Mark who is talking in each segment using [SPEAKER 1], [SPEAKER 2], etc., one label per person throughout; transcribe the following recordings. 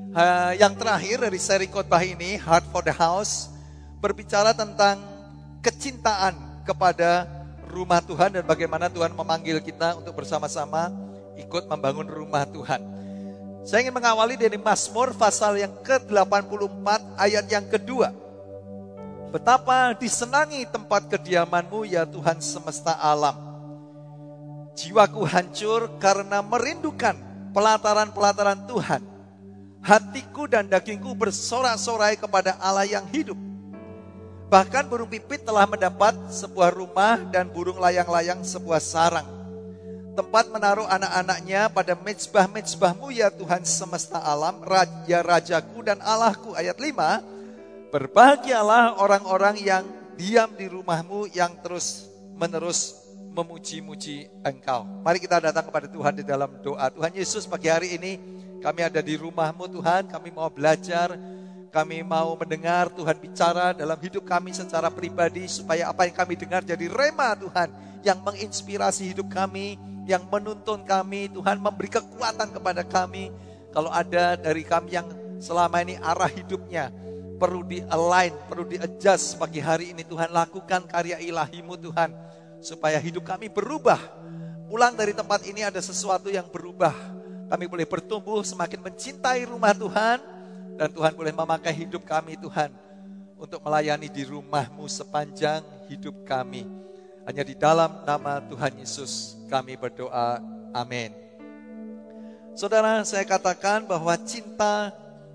[SPEAKER 1] Yang terakhir dari seri khotbah ini, Heart for the House, berbicara tentang kecintaan kepada rumah Tuhan dan bagaimana Tuhan memanggil kita untuk bersama-sama ikut membangun rumah Tuhan. Saya ingin mengawali dari Mazmur pasal yang ke-84 ayat yang kedua. Betapa disenangi tempat kediaman-Mu ya Tuhan semesta alam. Jiwaku hancur karena merindukan pelataran-pelataran Tuhan. Hatiku dan dagingku bersorak-sorai kepada Allah yang hidup. Bahkan burung pipit telah mendapat sebuah rumah dan burung layang-layang sebuah sarang. Tempat menaruh anak-anaknya pada mezbah-mezbah-Mu ya Tuhan semesta alam, Raja-Rajaku dan Allahku. Ayat 5, berbahagialah orang-orang yang diam di rumah-Mu yang terus-menerus memuji-muji Engkau. Mari kita datang kepada Tuhan di dalam doa. Tuhan Yesus, pagi hari ini kami ada di rumah-Mu Tuhan, kami mau belajar, kami mau mendengar Tuhan bicara dalam hidup kami secara pribadi, supaya apa yang kami dengar jadi rema Tuhan, yang menginspirasi hidup kami, yang menuntun kami, Tuhan memberi kekuatan kepada kami. Kalau ada dari kami yang selama ini arah hidupnya perlu di-align, perlu di-adjust pagi hari ini, Tuhan lakukan karya ilahi-Mu Tuhan, supaya hidup kami berubah. Pulang dari tempat ini ada sesuatu yang berubah. Kami boleh bertumbuh semakin mencintai rumah Tuhan. Dan Tuhan boleh memakai hidup kami Tuhan untuk melayani di rumah-Mu sepanjang hidup kami. Hanya di dalam nama Tuhan Yesus kami berdoa. Amin. Saudara, saya katakan bahwa cinta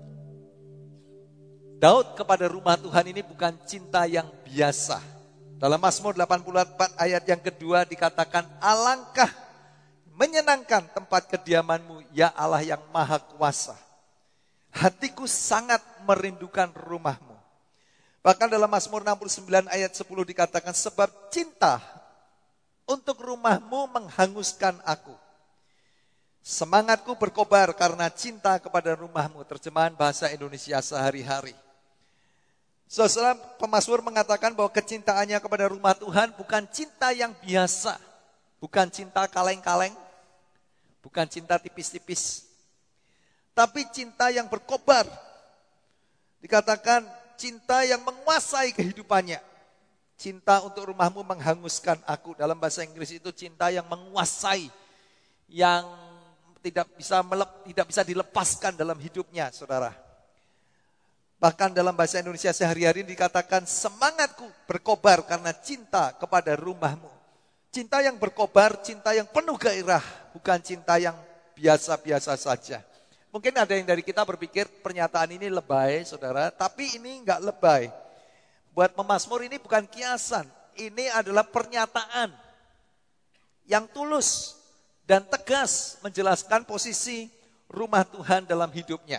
[SPEAKER 1] Daud kepada rumah Tuhan ini bukan cinta yang biasa. Dalam Mazmur 84 ayat yang kedua dikatakan, alangkah menyenangkan tempat kediaman-Mu ya Allah yang maha kuasa. Hatiku sangat merindukan rumah-Mu. Bahkan dalam Mazmur 69 ayat 10 dikatakan, sebab cinta untuk rumah-Mu menghanguskan aku. Semangatku berkobar karena cinta kepada rumah-Mu. Terjemahan bahasa Indonesia sehari-hari. Saudara, pemazmur mengatakan bahwa kecintaannya kepada rumah Tuhan bukan cinta yang biasa. Bukan cinta kaleng-kaleng. Bukan cinta tipis-tipis. Tapi cinta yang berkobar. Dikatakan cinta yang menguasai kehidupannya. Cinta untuk rumah-Mu menghanguskan aku. Dalam bahasa Inggris itu cinta yang menguasai. Yang tidak bisa dilepaskan dalam hidupnya, saudara. Bahkan dalam bahasa Indonesia sehari-hari dikatakan semangatku berkobar karena cinta kepada rumah-Mu. Cinta yang berkobar, cinta yang penuh gairah, bukan cinta yang biasa-biasa saja. Mungkin ada yang dari kita berpikir pernyataan ini lebay, saudara, tapi ini enggak lebay. Buat pemazmur ini bukan kiasan, ini adalah pernyataan yang tulus dan tegas menjelaskan posisi rumah Tuhan dalam hidupnya.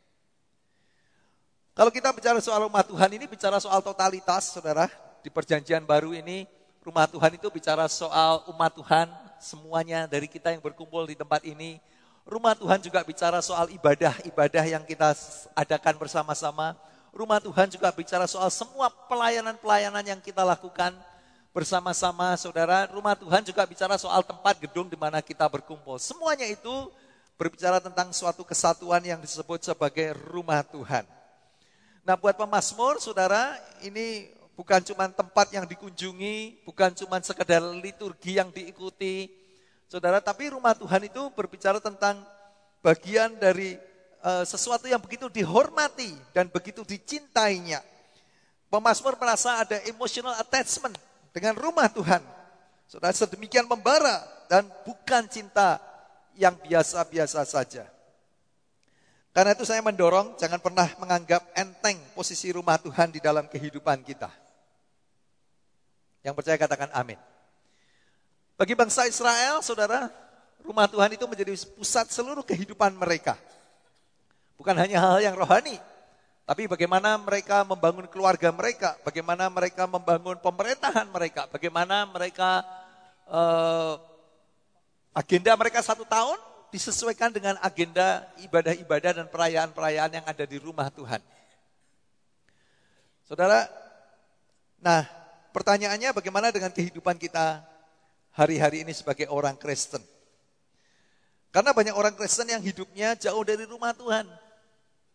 [SPEAKER 1] Kalau kita bicara soal rumah Tuhan ini bicara soal totalitas, saudara. Di perjanjian baru ini rumah Tuhan itu bicara soal umat Tuhan, semuanya dari kita yang berkumpul di tempat ini. Rumah Tuhan juga bicara soal ibadah-ibadah yang kita adakan bersama-sama. Rumah Tuhan juga bicara soal semua pelayanan-pelayanan yang kita lakukan bersama-sama, saudara. Rumah Tuhan juga bicara soal tempat gedung di mana kita berkumpul. Semuanya itu berbicara tentang suatu kesatuan yang disebut sebagai rumah Tuhan. Nah, buat pemazmur, saudara, ini bukan cuma tempat yang dikunjungi, bukan cuma sekedar liturgi yang diikuti, saudara, tapi rumah Tuhan itu berbicara tentang bagian dari sesuatu yang begitu dihormati dan begitu dicintainya. Pemazmur merasa ada emotional attachment dengan rumah Tuhan. Saudara, sedemikian membara dan bukan cinta yang biasa-biasa saja. Karena itu saya mendorong jangan pernah menganggap enteng posisi rumah Tuhan di dalam kehidupan kita. Yang percaya katakan amin. Bagi bangsa Israel, saudara, rumah Tuhan itu menjadi pusat seluruh kehidupan mereka. Bukan hanya hal yang rohani, tapi bagaimana mereka membangun keluarga mereka, bagaimana mereka membangun pemerintahan mereka, bagaimana mereka agenda mereka 1 tahun disesuaikan dengan agenda ibadah-ibadah dan perayaan-perayaan yang ada di rumah Tuhan. Saudara, nah pertanyaannya bagaimana dengan kehidupan kita hari-hari ini sebagai orang Kristen? Karena banyak orang Kristen yang hidupnya jauh dari rumah Tuhan.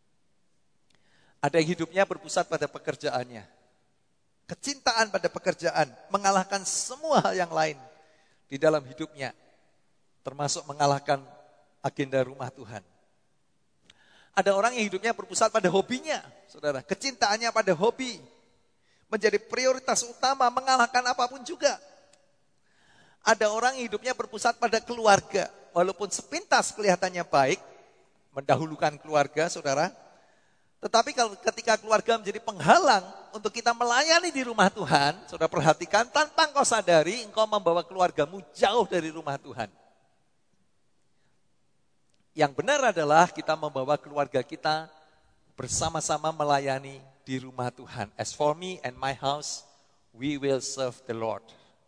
[SPEAKER 1] Ada yang hidupnya berpusat pada pekerjaannya. Kecintaan pada pekerjaan mengalahkan semua hal yang lain di dalam hidupnya, termasuk mengalahkan agenda rumah Tuhan. Ada orang yang hidupnya berpusat pada hobinya, saudara. Kecintaannya pada hobi menjadi prioritas utama, mengalahkan apapun juga. Ada orang yang hidupnya berpusat pada keluarga, walaupun sepintas kelihatannya baik, mendahulukan keluarga, saudara. Tetapi kalau ketika keluarga menjadi penghalang untuk kita melayani di rumah Tuhan, saudara perhatikan, tanpa engkau sadari, engkau membawa keluargamu jauh dari rumah Tuhan. Yang benar adalah kita membawa keluarga kita bersama-sama melayani di rumah Tuhan. As for me and my house, we will serve the Lord.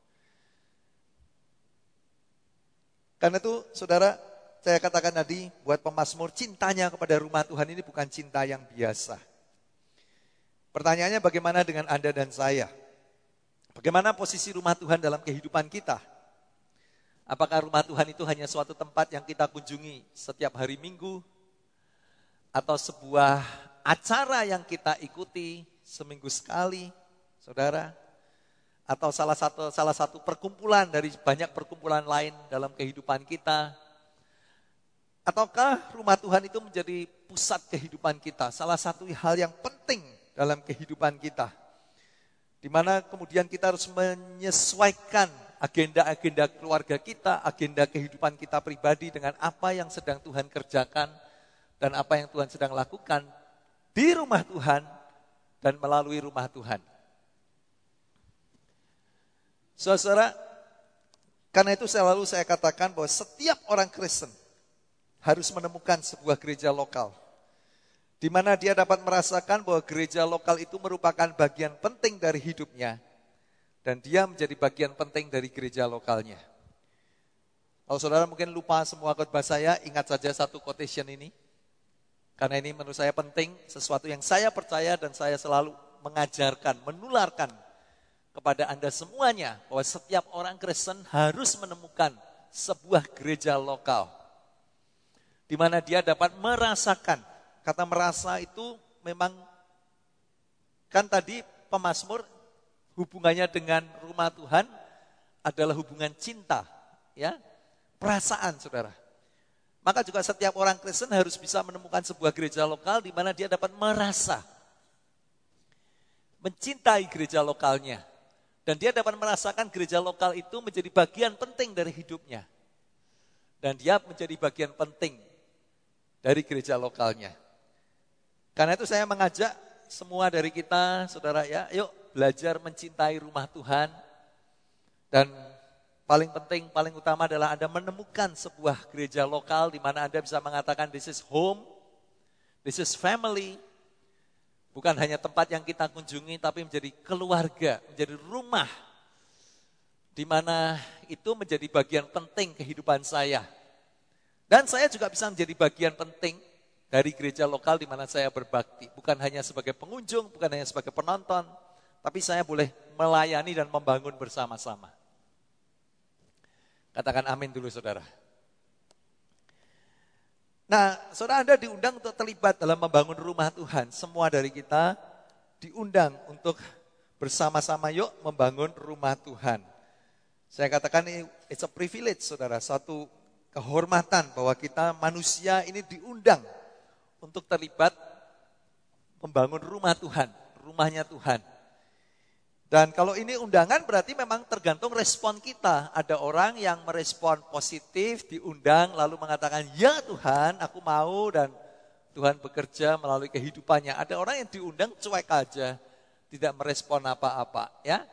[SPEAKER 1] Karena itu, saudara, saya katakan tadi, buat pemazmur, cintanya kepada rumah Tuhan ini bukan cinta yang biasa. Pertanyaannya bagaimana dengan Anda dan saya? Bagaimana posisi rumah Tuhan dalam kehidupan kita? Apakah rumah Tuhan itu hanya suatu tempat yang kita kunjungi setiap hari Minggu? Atau sebuah acara yang kita ikuti seminggu sekali, saudara? Atau salah satu perkumpulan dari banyak perkumpulan lain dalam kehidupan kita? Ataukah rumah Tuhan itu menjadi pusat kehidupan kita, salah satu hal yang penting dalam kehidupan kita, di mana kemudian kita harus menyesuaikan agenda-agenda keluarga kita, agenda kehidupan kita pribadi dengan apa yang sedang Tuhan kerjakan dan apa yang Tuhan sedang lakukan di rumah Tuhan dan melalui rumah Tuhan. Saudara, karena itu selalu saya katakan bahwa setiap orang Kristen harus menemukan sebuah gereja lokal, di mana dia dapat merasakan bahwa gereja lokal itu merupakan bagian penting dari hidupnya, dan dia menjadi bagian penting dari gereja lokalnya. Kalau saudara mungkin lupa semua khotbah saya, ingat saja satu quotation ini, karena ini menurut saya penting, sesuatu yang saya percaya dan saya selalu mengajarkan, menularkan kepada Anda semuanya, bahwa setiap orang Kristen harus menemukan sebuah gereja lokal, di mana dia dapat merasakan. Kata merasa itu memang, kan tadi pemazmur hubungannya dengan rumah Tuhan adalah hubungan cinta, ya, perasaan, saudara. Maka juga setiap orang Kristen harus bisa menemukan sebuah gereja lokal di mana dia dapat merasa, mencintai gereja lokalnya. Dan dia dapat merasakan gereja lokal itu menjadi bagian penting dari hidupnya. Dan dia menjadi bagian penting dari gereja lokalnya. Karena itu saya mengajak semua dari kita, saudara, ya, yuk belajar mencintai rumah Tuhan. Dan paling penting, paling utama adalah Anda menemukan sebuah gereja lokal di mana Anda bisa mengatakan this is home, this is family. Bukan hanya tempat yang kita kunjungi, tapi menjadi keluarga, menjadi rumah, di mana itu menjadi bagian penting kehidupan saya. Dan saya juga bisa menjadi bagian penting dari gereja lokal di mana saya berbakti. Bukan hanya sebagai pengunjung, bukan hanya sebagai penonton, tapi saya boleh melayani dan membangun bersama-sama. Katakan amin dulu, saudara. Nah, saudara, Anda diundang untuk terlibat dalam membangun rumah Tuhan. Semua dari kita diundang untuk bersama-sama yuk membangun rumah Tuhan. Saya katakan ini it's a privilege, saudara, satu kehormatan bahwa kita manusia ini diundang untuk terlibat membangun rumah Tuhan, rumahnya Tuhan. Dan kalau ini undangan berarti memang tergantung respon kita. Ada orang yang merespon positif, diundang lalu mengatakan, ya Tuhan aku mau, dan Tuhan bekerja melalui kehidupannya. Ada orang yang diundang cuek aja, tidak merespon apa-apa. Ya.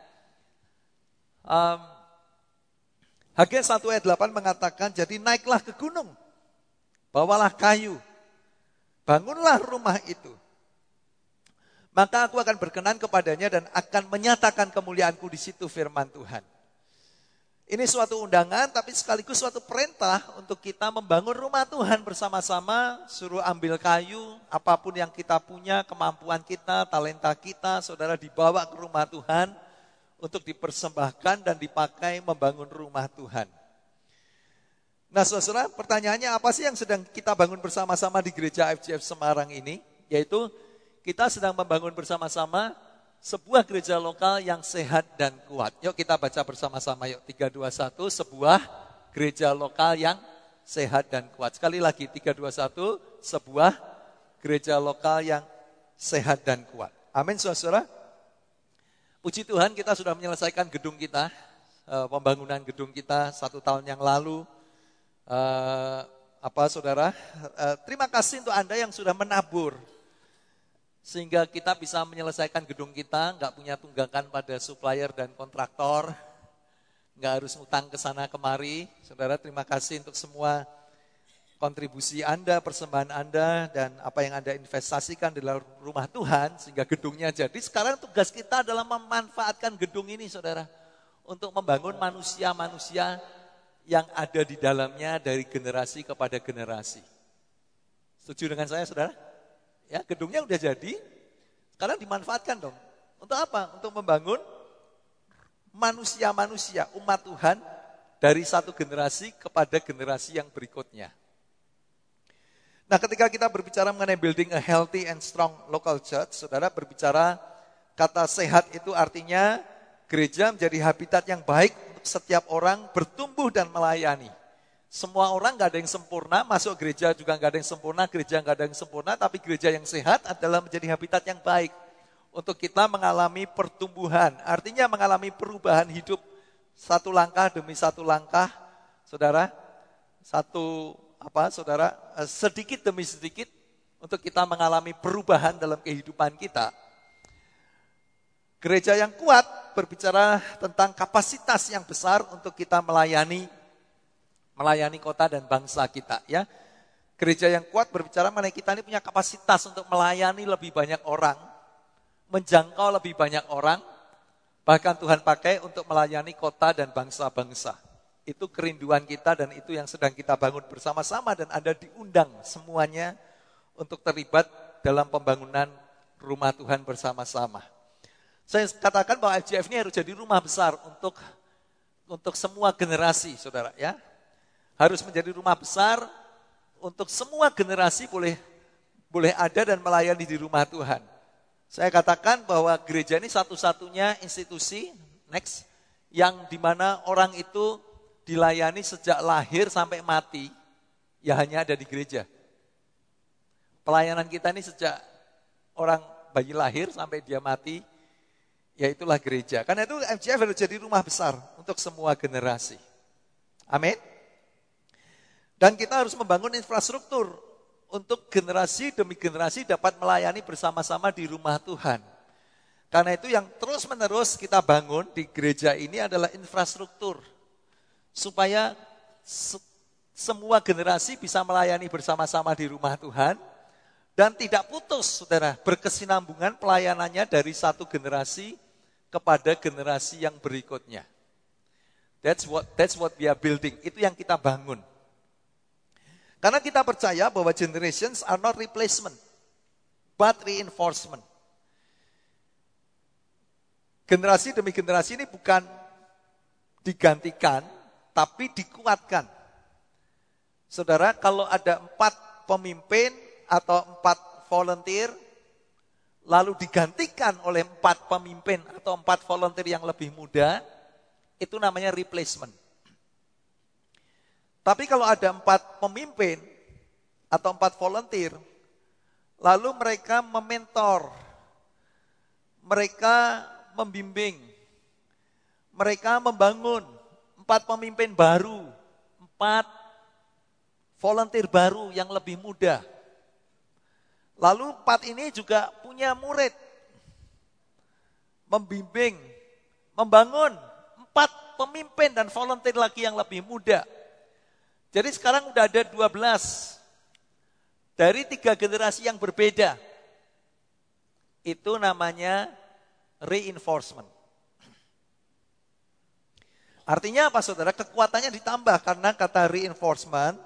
[SPEAKER 1] Hagai 1 ayat 8 mengatakan, jadi naiklah ke gunung, bawalah kayu, bangunlah rumah itu. Maka aku akan berkenan kepadanya dan akan menyatakan kemuliaanku di situ, firman Tuhan. Ini suatu undangan tapi sekaligus suatu perintah untuk kita membangun rumah Tuhan bersama-sama. Suruh ambil kayu, apapun yang kita punya, kemampuan kita, talenta kita, saudara, dibawa ke rumah Tuhan untuk dipersembahkan dan dipakai membangun rumah Tuhan. Nah, saudara, pertanyaannya apa sih yang sedang kita bangun bersama-sama di gereja FGF Semarang ini? Yaitu Kita sedang membangun bersama-sama sebuah gereja lokal yang sehat dan kuat. Yuk kita baca bersama-sama yuk. 3, 2, 1, sebuah gereja lokal yang sehat dan kuat. Sekali lagi 3, 2, 1, sebuah gereja lokal yang sehat dan kuat. Amin saudara. Puji Tuhan kita sudah menyelesaikan gedung kita, pembangunan gedung kita 1 tahun yang lalu. Saudara, terima kasih untuk Anda yang sudah menabur. Sehingga kita bisa menyelesaikan gedung kita, nggak punya tunggakan pada supplier dan kontraktor, nggak harus ngutang ke sana kemari. Saudara, terima kasih untuk semua kontribusi Anda, persembahan Anda, dan apa yang Anda investasikan di dalam rumah Tuhan, sehingga gedungnya jadi. Sekarang tugas kita adalah memanfaatkan gedung ini, saudara, untuk membangun manusia-manusia yang ada di dalamnya dari generasi kepada generasi. Setuju dengan saya, saudara? Ya, gedungnya udah jadi, sekarang dimanfaatkan dong. Untuk apa? Untuk membangun manusia-manusia, umat Tuhan dari satu generasi kepada generasi yang berikutnya. Nah, ketika kita berbicara mengenai building a healthy and strong local church, saudara berbicara kata sehat itu artinya gereja menjadi habitat yang baik untuk setiap orang bertumbuh dan melayani. Semua orang gak ada yang sempurna, masuk gereja juga gak ada yang sempurna, gereja gak ada yang sempurna, tapi gereja yang sehat adalah menjadi habitat yang baik untuk kita mengalami pertumbuhan, artinya mengalami perubahan hidup satu langkah demi satu langkah, saudara, sedikit demi sedikit untuk kita mengalami perubahan dalam kehidupan kita. Gereja yang kuat berbicara tentang kapasitas yang besar untuk kita melayani kota dan bangsa kita, ya. Gereja yang kuat berbicara mengenai kita ini punya kapasitas untuk melayani lebih banyak orang, menjangkau lebih banyak orang, bahkan Tuhan pakai untuk melayani kota dan bangsa-bangsa. Itu kerinduan kita dan itu yang sedang kita bangun bersama-sama dan Anda diundang semuanya untuk terlibat dalam pembangunan rumah Tuhan bersama-sama. Saya katakan bahwa FGF ini harus jadi rumah besar untuk semua generasi, saudara, ya. Harus menjadi rumah besar untuk semua generasi boleh ada dan melayani di rumah Tuhan. Saya katakan bahwa gereja ini satu-satunya institusi yang dimana orang itu dilayani sejak lahir sampai mati, ya hanya ada di gereja. Pelayanan kita ini sejak orang bayi lahir sampai dia mati, ya itulah gereja. Karena itu FGF harus jadi rumah besar untuk semua generasi. Amin. Dan kita harus membangun infrastruktur untuk generasi demi generasi dapat melayani bersama-sama di rumah Tuhan. Karena itu yang terus-menerus kita bangun di gereja ini adalah infrastruktur. Supaya semua generasi bisa melayani bersama-sama di rumah Tuhan. Dan tidak putus, saudara, berkesinambungan pelayanannya dari satu generasi kepada generasi yang berikutnya. That's what we are building. Itu yang kita bangun. Karena kita percaya bahwa generations are not replacement, but reinforcement. Generasi demi generasi ini bukan digantikan, tapi dikuatkan. Saudara, kalau ada 4 pemimpin atau 4 volunteer, lalu digantikan oleh 4 pemimpin atau 4 volunteer yang lebih muda, itu namanya replacement. Tapi kalau ada 4 pemimpin atau 4 volunteer, lalu mereka mementor, mereka membimbing, mereka membangun 4 pemimpin baru, 4 volunteer baru yang lebih muda. Lalu 4 ini juga punya murid, membimbing, membangun 4 pemimpin dan volunteer lagi yang lebih muda. Jadi sekarang udah ada 12 dari 3 generasi yang berbeda. Itu namanya reinforcement. Artinya apa, saudara? Kekuatannya ditambah karena kata reinforcement,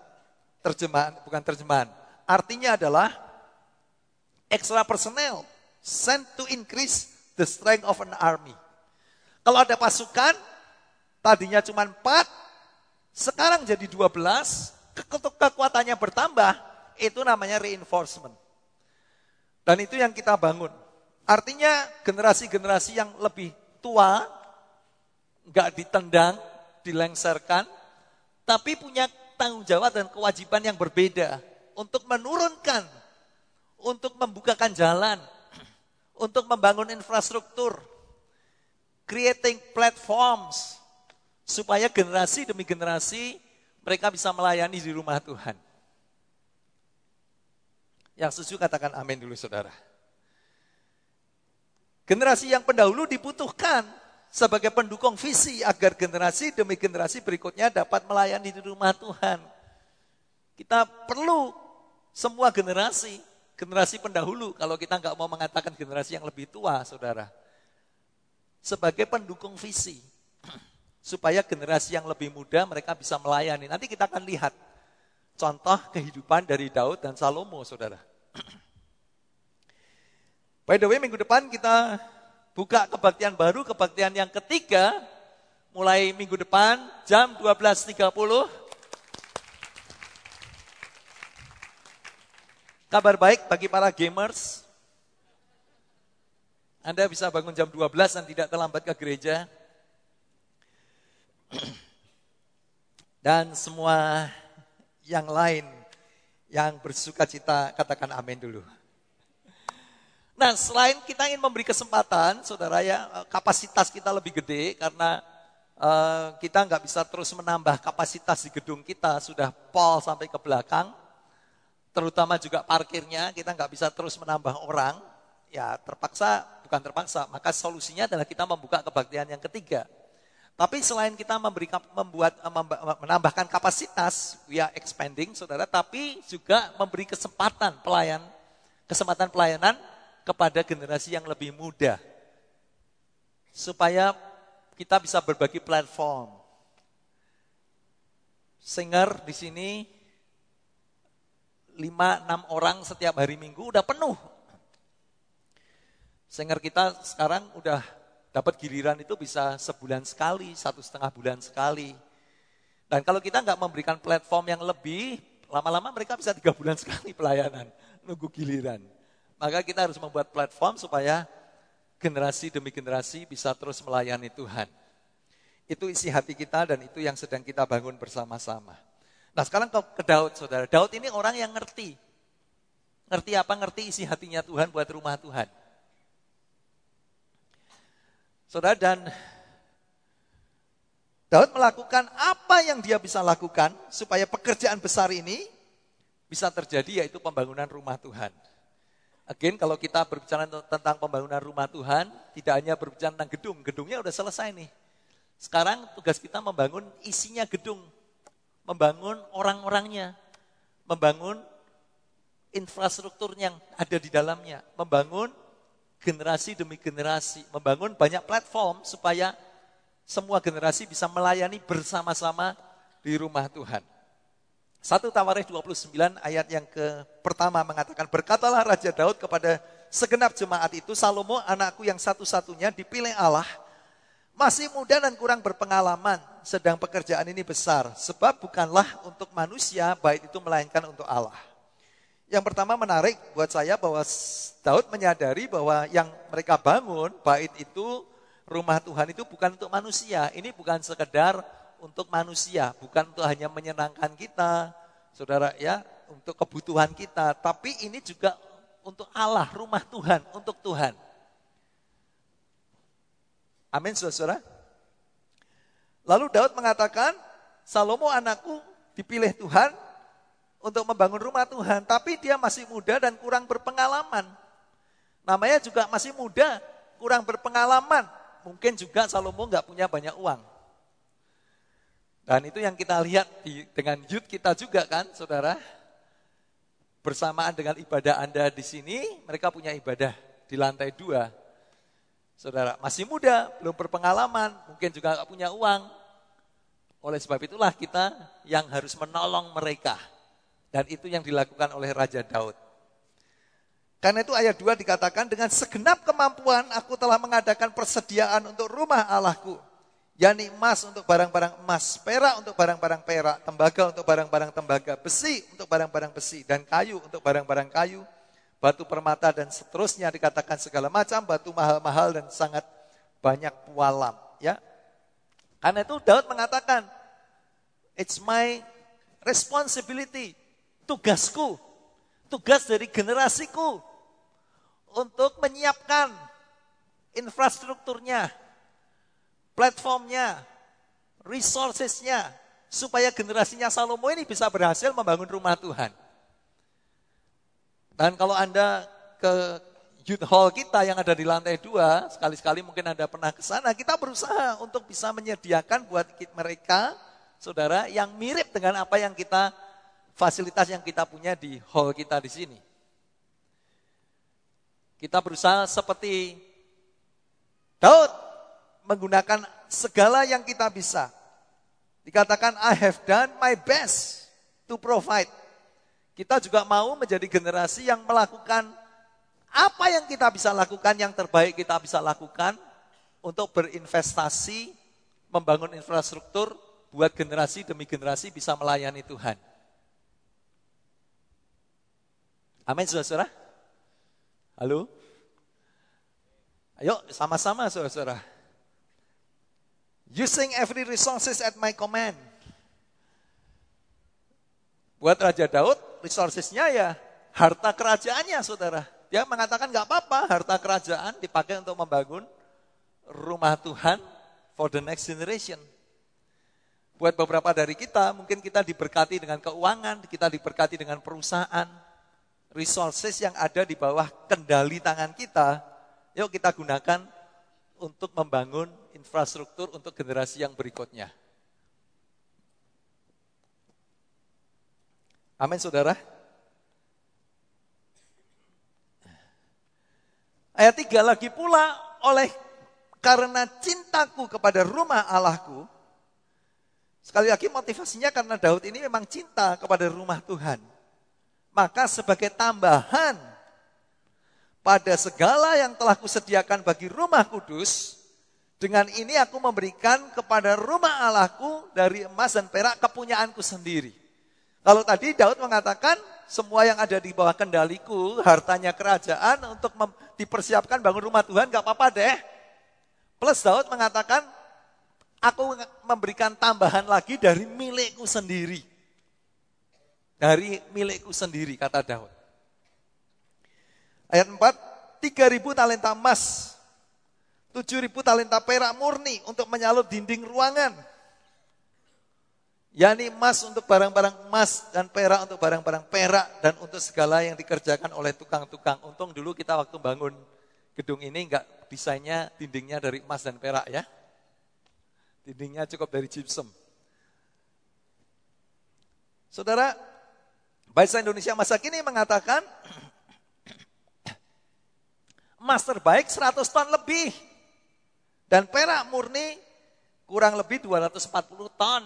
[SPEAKER 1] artinya adalah extra personnel sent to increase the strength of an army. Kalau ada pasukan, tadinya cuma 4, sekarang jadi 12, kekuatannya bertambah, itu namanya reinforcement. Dan itu yang kita bangun. Artinya generasi-generasi yang lebih tua, nggak ditendang, dilengsarkan, tapi punya tanggung jawab dan kewajiban yang berbeda untuk menurunkan, untuk membukakan jalan, untuk membangun infrastruktur, creating platforms, supaya generasi demi generasi mereka bisa melayani di rumah Tuhan. Yang setuju katakan amin dulu saudara. Generasi yang pendahulu dibutuhkan sebagai pendukung visi agar generasi demi generasi berikutnya dapat melayani di rumah Tuhan. Kita perlu semua generasi pendahulu, kalau kita nggak mau mengatakan generasi yang lebih tua, saudara. Sebagai pendukung visi, supaya generasi yang lebih muda mereka bisa melayani. Nanti kita akan lihat contoh kehidupan dari Daud dan Salomo, saudara. By the way, minggu depan kita buka kebaktian baru, kebaktian yang ketiga, mulai minggu depan jam 12.30. Kabar baik bagi para gamers, Anda bisa bangun jam 12 dan tidak terlambat ke gereja. Dan semua yang lain yang bersuka cita, katakan amin dulu. Nah, selain kita ingin memberi kesempatan, saudara ya, kapasitas kita lebih gede karena kita nggak bisa terus menambah kapasitas di gedung kita, sudah pol sampai ke belakang, terutama juga parkirnya, kita nggak bisa terus menambah orang, ya bukan terpaksa, maka solusinya adalah kita membuka kebaktian yang ketiga. Tapi selain kita menambahkan kapasitas, we are expanding, saudara, tapi juga memberi kesempatan pelayanan kepada generasi yang lebih muda. Supaya kita bisa berbagi platform. Singer di sini 5-6 orang setiap hari Minggu udah penuh. Singer kita sekarang udah dapat giliran itu bisa sebulan sekali, 1,5 bulan sekali. Dan kalau kita nggak memberikan platform yang lebih, lama-lama mereka bisa 3 bulan sekali pelayanan, nunggu giliran. Maka kita harus membuat platform supaya generasi demi generasi bisa terus melayani Tuhan. Itu isi hati kita dan itu yang sedang kita bangun bersama-sama. Nah sekarang ke Daud, saudara. Daud ini orang yang ngerti. Ngerti apa? Ngerti isi hatinya Tuhan buat rumah Tuhan. Saudara, dan Daud melakukan apa yang dia bisa lakukan supaya pekerjaan besar ini bisa terjadi, yaitu pembangunan rumah Tuhan. Again, kalau kita berbicara tentang pembangunan rumah Tuhan, tidak hanya berbicara tentang gedung, gedungnya udah selesai nih. Sekarang tugas kita membangun isinya gedung, membangun orang-orangnya, membangun infrastruktur yang ada di dalamnya, membangun generasi demi generasi, membangun banyak platform supaya semua generasi bisa melayani bersama-sama di rumah Tuhan. 1 Tawarikh 29 ayat yang pertama mengatakan, berkatalah Raja Daud kepada segenap jemaat itu, Salomo anakku yang satu-satunya dipilih Allah, masih muda dan kurang berpengalaman, sedang pekerjaan ini besar, sebab bukanlah untuk manusia, bait itu melainkan untuk Allah. Yang pertama menarik buat saya bahwa Daud menyadari bahwa yang mereka bangun, bait itu, rumah Tuhan itu bukan untuk manusia, ini bukan sekedar untuk manusia, bukan untuk hanya menyenangkan kita, saudara ya, untuk kebutuhan kita, tapi ini juga untuk Allah, rumah Tuhan, untuk Tuhan. Amin, saudara. Lalu Daud mengatakan, Salomo anakku dipilih Tuhan untuk membangun rumah Tuhan, tapi dia masih muda dan kurang berpengalaman. Namanya juga masih muda, kurang berpengalaman. Mungkin juga Salomo nggak punya banyak uang. Dan itu yang kita lihat dengan youth kita juga kan, saudara. Bersamaan dengan ibadah Anda di sini, mereka punya ibadah di lantai 2. Saudara, masih muda, belum berpengalaman, mungkin juga nggak punya uang. Oleh sebab itulah kita yang harus menolong mereka. Dan itu yang dilakukan oleh Raja Daud. Karena itu ayat 2 dikatakan, dengan segenap kemampuan aku telah mengadakan persediaan untuk rumah Allahku. yakni emas untuk barang-barang emas, perak untuk barang-barang perak, tembaga untuk barang-barang tembaga, besi untuk barang-barang besi, dan kayu untuk barang-barang kayu, batu permata dan seterusnya, dikatakan segala macam batu mahal-mahal dan sangat banyak pualam, ya. Karena itu Daud mengatakan, it's my responsibility, tugasku, tugas dari generasiku untuk menyiapkan infrastrukturnya, platformnya, resourcesnya, supaya generasinya Salomo ini bisa berhasil membangun rumah Tuhan. Dan kalau Anda ke youth hall kita yang ada di lantai 2, sekali-sekali mungkin Anda pernah ke sana, kita berusaha untuk bisa menyediakan buat mereka, saudara, yang mirip dengan apa yang kita, fasilitas yang kita punya di hall kita di sini. Kita berusaha seperti Daud, menggunakan segala yang kita bisa. Dikatakan, I have done my best to provide. Kita juga mau menjadi generasi yang melakukan apa yang kita bisa lakukan, yang terbaik kita bisa lakukan untuk berinvestasi, membangun infrastruktur, buat generasi demi generasi bisa melayani Tuhan. Amin, saudara-saudara. Halo? Ayo sama-sama, saudara-saudara. Using every resources at my command. Buat Raja Daud, resourcesnya ya harta kerajaannya, saudara. Dia mengatakan gak apa-apa, harta kerajaan dipakai untuk membangun rumah Tuhan for the next generation. Buat beberapa dari kita, mungkin kita diberkati dengan keuangan, kita diberkati dengan perusahaan, resources yang ada di bawah kendali tangan kita, yuk kita gunakan untuk membangun infrastruktur untuk generasi yang berikutnya. Amin, saudara. Ayat 3 lagi pula, oleh karena cintaku kepada rumah Allahku. Sekali lagi motivasinya karena Daud ini memang cinta kepada rumah Tuhan. Maka sebagai tambahan pada segala yang telah kusediakan bagi rumah kudus, dengan ini aku memberikan kepada rumah Allahku dari emas dan perak kepunyaanku sendiri. Kalau tadi Daud mengatakan semua yang ada di bawah kendaliku, hartanya kerajaan untuk dipersiapkan bangun rumah Tuhan, gak apa-apa deh. Plus Daud mengatakan, aku memberikan tambahan lagi dari milikku sendiri. Dari milikku sendiri, kata Daud. Ayat 4, 3.000 talenta emas, 7.000 talenta perak murni untuk menyalut dinding ruangan. yakni emas untuk barang-barang emas dan perak untuk barang-barang perak dan untuk segala yang dikerjakan oleh tukang-tukang. Untung dulu kita waktu bangun gedung ini enggak desainnya dindingnya dari emas dan perak ya. Dindingnya cukup dari gypsum. Saudara, Bahasa Indonesia masa kini mengatakan emas terbaik 100 ton lebih dan perak murni kurang lebih 240 ton.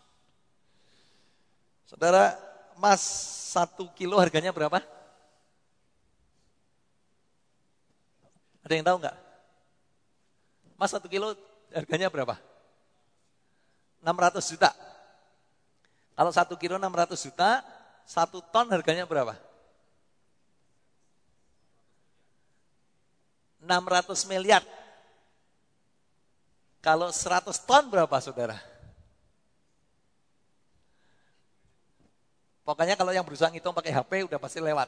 [SPEAKER 1] Saudara, emas 1 kilo harganya berapa? Ada yang tahu enggak? Emas 1 kilo harganya berapa? 600 juta. Kalau 1 kilo 600 juta, 1 ton harganya berapa? 600 miliar. Kalau 100 ton berapa, saudara? Pokoknya kalau yang berusaha ngitung pakai HP udah pasti lewat.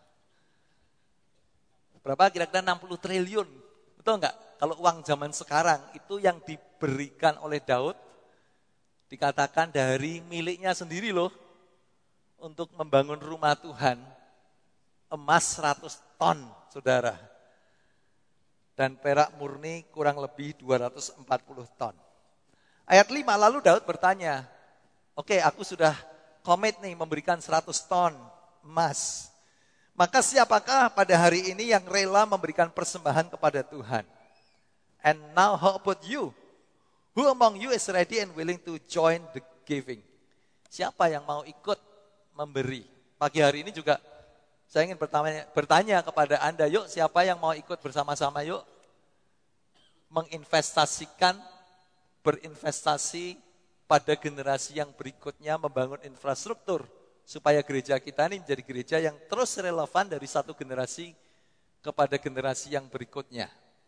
[SPEAKER 1] Berapa? Kira-kira 60 triliun. Betul enggak? Kalau uang zaman sekarang itu yang diberikan oleh Daud, dikatakan dari miliknya sendiri loh, untuk membangun rumah Tuhan, emas 100 ton, saudara. Dan perak murni kurang lebih 240 ton. Ayat 5, lalu Daud bertanya, oke, aku sudah komit nih memberikan 100 ton emas. Maka siapakah pada hari ini yang rela memberikan persembahan kepada Tuhan? And now how about you? Who among you is ready and willing to join the giving? Siapa yang mau ikut memberi? Pagi hari ini juga saya ingin bertanya kepada Anda, yuk siapa yang mau ikut bersama-sama yuk menginvestasikan, berinvestasi pada generasi yang berikutnya membangun infrastruktur supaya gereja kita ini menjadi gereja yang terus relevan dari satu generasi kepada generasi yang berikutnya.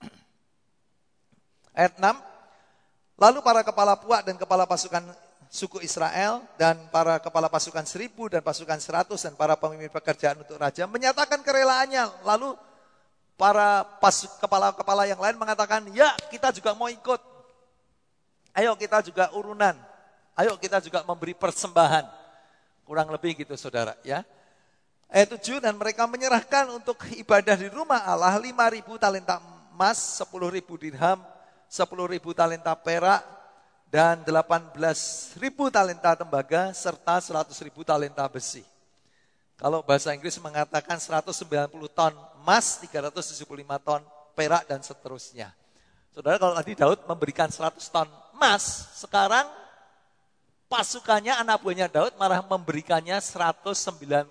[SPEAKER 1] Ayat 6, lalu para kepala puak dan kepala pasukan suku Israel dan para kepala pasukan 1000 dan pasukan 100 dan para pemimpin pekerjaan untuk raja menyatakan kerelaannya. Lalu para kepala-kepala yang lain mengatakan, ya kita juga mau ikut. Ayo kita juga urunan. Ayo kita juga memberi persembahan. Kurang lebih gitu saudara ya. Ayat 7, dan mereka menyerahkan untuk ibadah di rumah Allah 5.000 talenta emas, 10.000 dirham, 10.000 talenta perak, dan 18.000 talenta tembaga, serta 100.000 talenta besi. Kalau bahasa Inggris mengatakan 190 ton emas, 375 ton perak, dan seterusnya. Saudara, kalau tadi Daud memberikan 100 ton emas, sekarang pasukannya, anak buahnya Daud malah memberikannya 190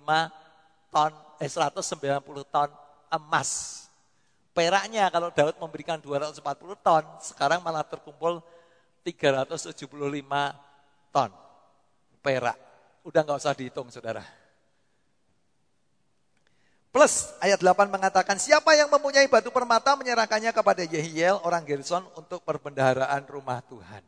[SPEAKER 1] ton emas. Peraknya kalau Daud memberikan 240 ton, sekarang malah terkumpul 375 ton perak. Udah gak usah dihitung saudara. Plus ayat 8 mengatakan, siapa yang mempunyai batu permata menyerahkannya kepada Yehiel orang Gerson untuk perbendaharaan rumah Tuhan.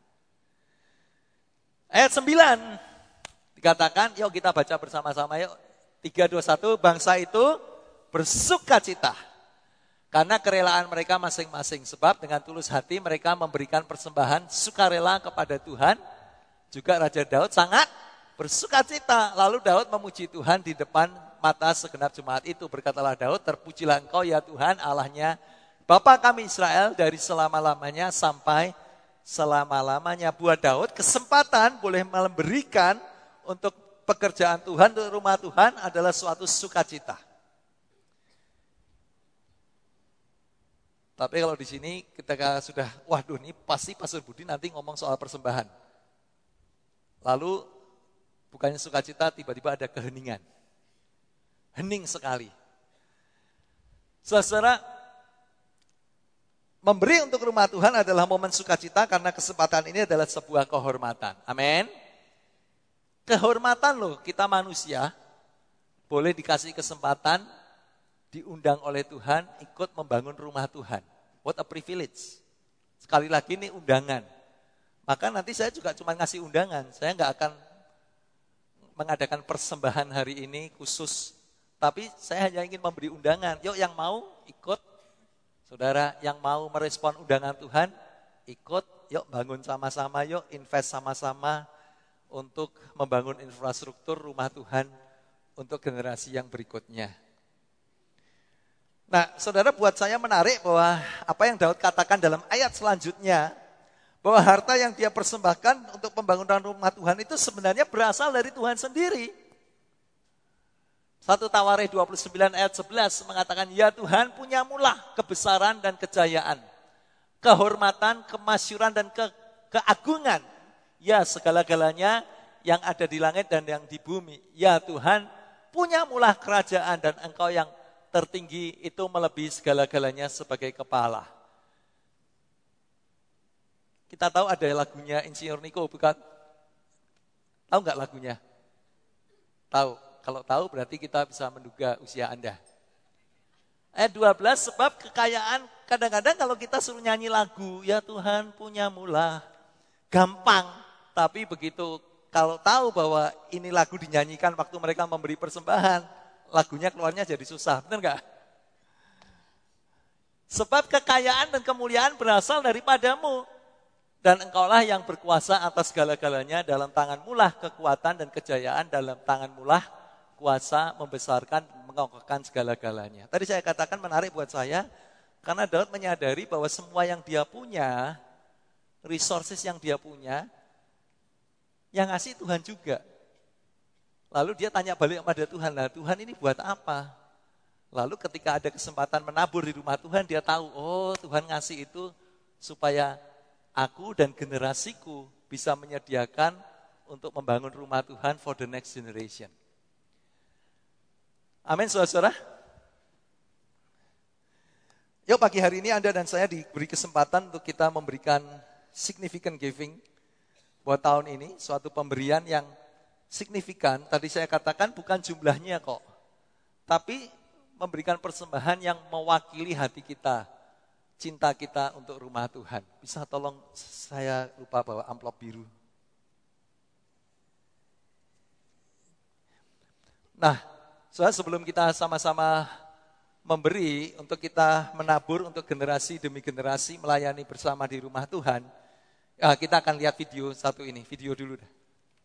[SPEAKER 1] Ayat 9 dikatakan, yuk kita baca bersama-sama yuk. 3, 2, 1, bangsa itu bersukacita karena kerelaan mereka masing-masing. Sebab dengan tulus hati mereka memberikan persembahan sukarela kepada Tuhan. Juga Raja Daud sangat bersukacita. Lalu Daud memuji Tuhan di depan mata segenap jemaat itu. Berkatalah Daud, terpujilah Engkau ya Tuhan Allahnya Bapa kami Israel dari selama-lamanya sampai selama-lamanya. Buat Daud kesempatan boleh memberikan untuk pekerjaan Tuhan, untuk rumah Tuhan adalah suatu sukacita. Tapi kalau di sini ketika sudah, waduh ini pasti Pastor Budi nanti ngomong soal persembahan. Lalu bukannya sukacita, tiba-tiba ada keheningan. Hening sekali. Saudara, memberi untuk rumah Tuhan adalah momen sukacita karena kesempatan ini adalah sebuah kehormatan. Amin. Kehormatan loh, kita manusia boleh dikasih kesempatan diundang oleh Tuhan ikut membangun rumah Tuhan. What a privilege. Sekali lagi ini undangan. Maka nanti saya juga cuma ngasih undangan. Saya nggak akan mengadakan persembahan hari ini khusus. Tapi saya hanya ingin memberi undangan. Yuk yang mau ikut. Saudara yang mau merespon undangan Tuhan, ikut. Yuk bangun sama-sama, yuk invest sama-sama untuk membangun infrastruktur rumah Tuhan untuk generasi yang berikutnya. Nah, saudara, buat saya menarik bahwa apa yang Daud katakan dalam ayat selanjutnya, bahwa harta yang dia persembahkan untuk pembangunan rumah Tuhan itu sebenarnya berasal dari Tuhan sendiri. 1 Tawarikh 29 ayat 11 mengatakan, ya Tuhan punyamulah kebesaran dan kejayaan, kehormatan, kemasyuran, dan keagungan. Ya segala-galanya yang ada di langit dan yang di bumi. Ya Tuhan, punyamulah kerajaan dan Engkau yang tertinggi itu melebihi segala-galanya sebagai kepala. Kita tahu ada lagunya Insinyur Niko, bukan? Tahu nggak lagunya? Tahu. Kalau tahu berarti kita bisa menduga usia Anda. Ayat 12, sebab kekayaan, kadang-kadang kalau kita suruh nyanyi lagu, ya Tuhan punyamulah, gampang. Tapi begitu kalau tahu bahwa ini lagu dinyanyikan waktu mereka memberi persembahan, lagunya keluarnya jadi susah, benar enggak? Sebab kekayaan dan kemuliaan berasal daripadamu, dan engkaulah yang berkuasa atas segala-galanya, dalam tanganmu lah kekuatan dan kejayaan, dalam tanganmu lah kuasa membesarkan, mengokohkan segala-galanya. Tadi saya katakan menarik buat saya, karena Daud menyadari bahwa semua yang dia punya, resources yang dia punya, yang ngasih Tuhan juga. Lalu dia tanya balik kepada Tuhan, lah Tuhan ini buat apa? Lalu ketika ada kesempatan menabur di rumah Tuhan, dia tahu, oh Tuhan ngasih itu supaya aku dan generasiku bisa menyediakan untuk membangun rumah Tuhan for the next generation. Amin, saudara-saudara. Yuk pagi hari ini Anda dan saya diberi kesempatan untuk kita memberikan significant giving buat tahun ini, suatu pemberian yang signifikan, tadi saya katakan bukan jumlahnya kok, tapi memberikan persembahan yang mewakili hati kita, cinta kita untuk rumah Tuhan. Bisa tolong, saya lupa bawa amplop biru. Nah, sebelum kita sama-sama memberi, untuk kita menabur untuk generasi demi generasi melayani bersama di rumah Tuhan, kita akan lihat video satu ini, video dulu dah.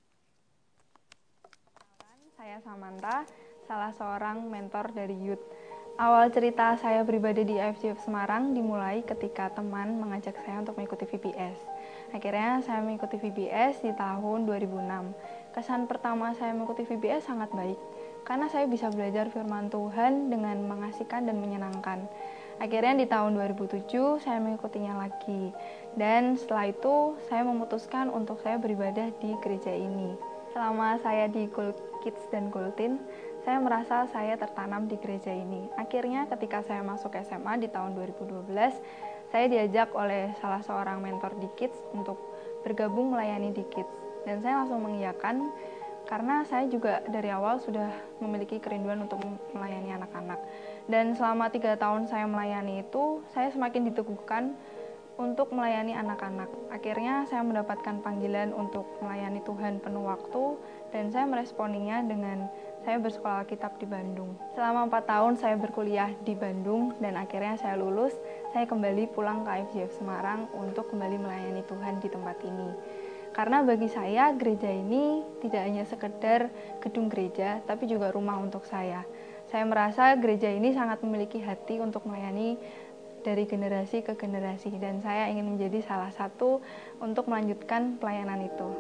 [SPEAKER 2] Saya Samantha, salah seorang mentor dari youth. Awal cerita saya beribadah di IFGF Semarang dimulai ketika teman mengajak saya untuk mengikuti VBS. Akhirnya saya mengikuti VBS di tahun 2006. Kesan pertama saya mengikuti VBS sangat baik, karena saya bisa belajar firman Tuhan dengan mengasihkan dan menyenangkan. Akhirnya di tahun 2007 saya mengikutinya lagi. Dan setelah itu saya memutuskan untuk saya beribadah di gereja ini. Selama saya di Gold Kids dan Golden, saya merasa saya tertanam di gereja ini. Akhirnya ketika saya masuk SMA di tahun 2012, saya diajak oleh salah seorang mentor di Kids untuk bergabung melayani di Kids. Dan saya langsung mengiyakan, karena saya juga dari awal sudah memiliki kerinduan untuk melayani anak-anak. Dan selama 3 tahun saya melayani itu, saya semakin diteguhkan untuk melayani anak-anak. Akhirnya saya mendapatkan panggilan untuk melayani Tuhan penuh waktu, dan saya meresponinya dengan saya bersekolah Alkitab di Bandung. Selama 4 tahun saya berkuliah di Bandung, dan akhirnya saya lulus. Saya kembali pulang ke IFGF Semarang untuk kembali melayani Tuhan di tempat ini. Karena bagi saya gereja ini tidak hanya sekedar gedung gereja, tapi juga rumah untuk saya. Saya merasa gereja ini sangat memiliki hati untuk melayani dari generasi ke generasi, dan saya ingin menjadi salah satu untuk melanjutkan pelayanan itu.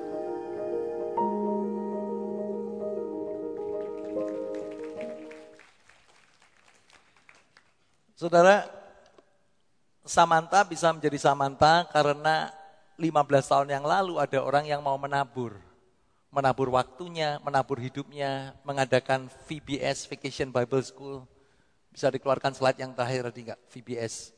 [SPEAKER 1] Saudara, Samantha bisa menjadi Samantha karena 15 tahun yang lalu ada orang yang mau menabur waktunya, menabur hidupnya, mengadakan VBS, Vacation Bible School. Bisa dikeluarkan slide yang terakhir tadi enggak? VBS.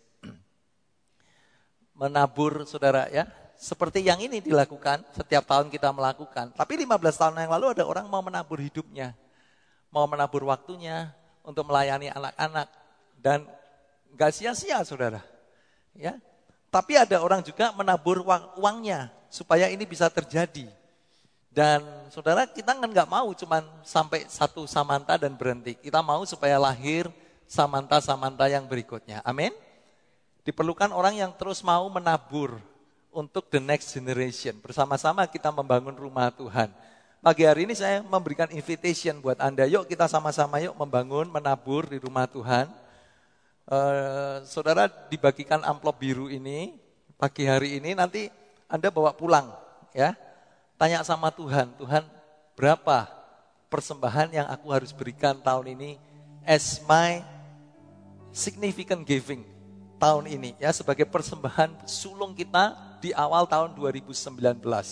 [SPEAKER 1] Menabur, saudara ya. Seperti yang ini dilakukan, setiap tahun kita melakukan. Tapi 15 tahun yang lalu ada orang mau menabur hidupnya. Mau menabur waktunya untuk melayani anak-anak. Dan enggak sia-sia, saudara. Ya. Tapi ada orang juga menabur uangnya supaya ini bisa terjadi. Dan saudara, kita kan enggak mau cuman sampai satu Samantha dan berhenti. Kita mau supaya lahir Samantha yang berikutnya. Amin. Diperlukan orang yang terus mau menabur untuk the next generation. Bersama-sama kita membangun rumah Tuhan. Pagi hari ini saya memberikan invitation buat Anda. Yuk kita sama-sama yuk membangun, menabur di rumah Tuhan. Saudara dibagikan amplop biru ini pagi hari ini, nanti Anda bawa pulang ya. Tanya sama Tuhan, Tuhan berapa persembahan yang aku harus berikan tahun ini as my significant giving tahun ini ya, sebagai persembahan sulung kita di awal tahun 2019.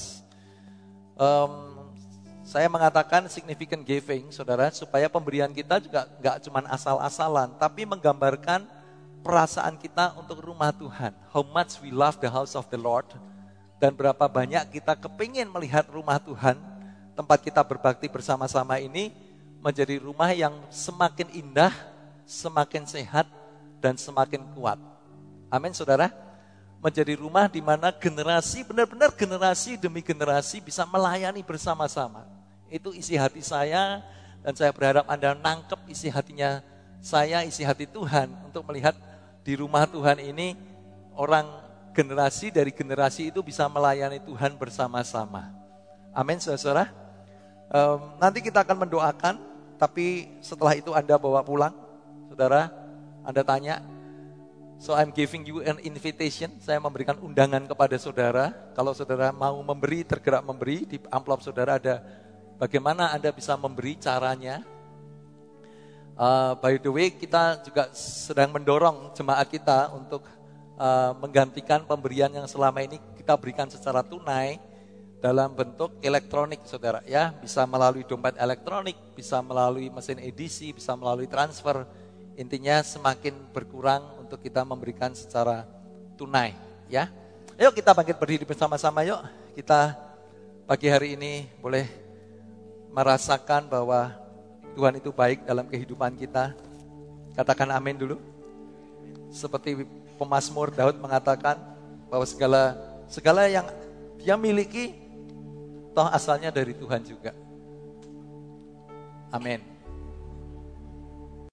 [SPEAKER 1] Saya mengatakan significant giving, saudara, supaya pemberian kita juga gak cuma asal-asalan, tapi menggambarkan perasaan kita untuk rumah Tuhan. How much we love the house of the Lord, dan berapa banyak kita kepingin melihat rumah Tuhan, tempat kita berbakti bersama-sama ini, menjadi rumah yang semakin indah, semakin sehat, dan semakin kuat. Amin, saudara. Menjadi rumah di mana generasi, benar-benar generasi demi generasi bisa melayani bersama-sama. Itu isi hati saya, dan saya berharap Anda nangkep isi hatinya saya, isi hati Tuhan, untuk melihat di rumah Tuhan ini orang generasi dari generasi itu bisa melayani Tuhan bersama-sama. Amin, saudara. Nanti kita akan mendoakan, tapi setelah itu Anda bawa pulang, saudara. Anda tanya, so I'm giving you an invitation. Saya memberikan undangan kepada saudara. Kalau saudara mau memberi, tergerak memberi, di amplop saudara ada bagaimana Anda bisa memberi, caranya. By the way, kita juga sedang mendorong jemaat kita untuk menggantikan pemberian yang selama ini kita berikan secara tunai dalam bentuk elektronik, saudara ya. Bisa melalui dompet elektronik, bisa melalui mesin edisi, bisa melalui transfer. Intinya semakin berkurang untuk kita memberikan secara tunai ya. Ayo kita bangkit berdiri bersama-sama yuk. Kita pagi hari ini boleh merasakan bahwa Tuhan itu baik dalam kehidupan kita? Katakan amin dulu. Seperti pemazmur Daud mengatakan bahwa segala yang dia miliki toh asalnya dari Tuhan juga. Amin.